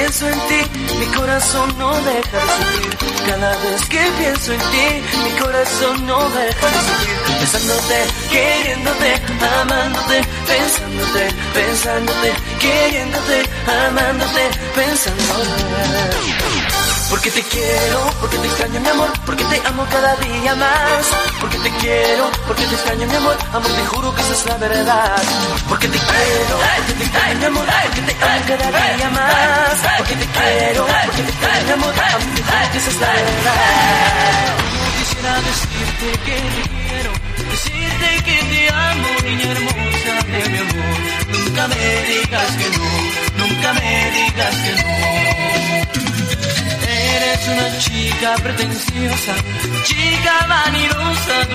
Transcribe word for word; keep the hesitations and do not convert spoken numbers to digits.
pienso en ti, mi corazón no deja de sufrir. Cada vez que pienso en ti, mi corazón no deja de sufrir. Pensándote, queriéndote, amándote, pensándote, pensándote, queriéndote, amándote, pensándote. Porque te quiero, porque te extraño mi amor, porque te amo cada día más. Porque te quiero, porque te extraño mi amor, amor te juro que esa es la verdad. Porque te quiero, porque te extraño mi amor, porque te amo cada día más. Porque te quiero, porque te extraño mi amor, amor te juro que esa es la verdad. Quisiera decirte que te quiero, decirte que te amo, niña hermosa de mi amor. Nunca me digas que no, nunca me digas que no. Eres una chica pretenciosa, chica vanidosa.